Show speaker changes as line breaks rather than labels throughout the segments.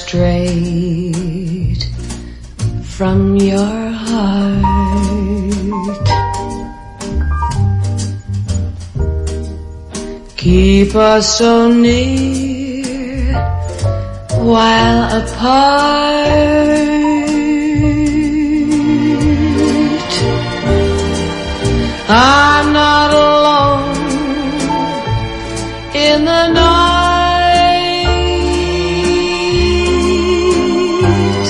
straight from your heart. Keep us so near while apart. I'm not alone in the night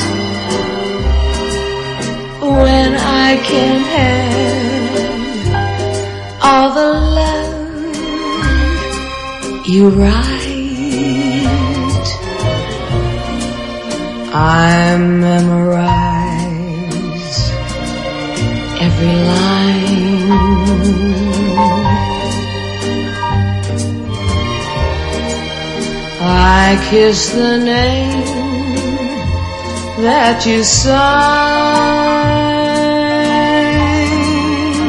when I can have all the love you write. I memorize every line. I kiss the name that you sign,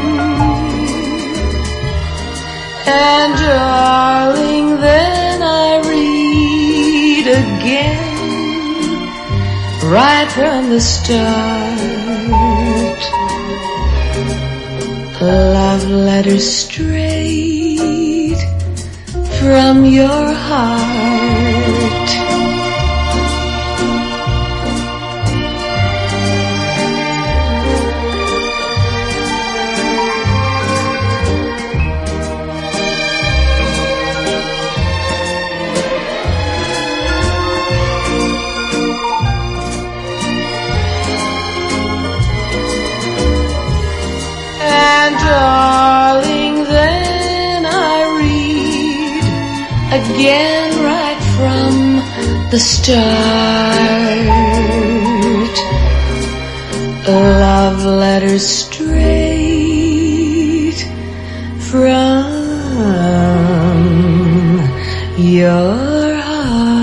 and darling, then I read again, right from the start, love letters straight from your heart. And darling, then I read again right from the start, love letters straight from your heart.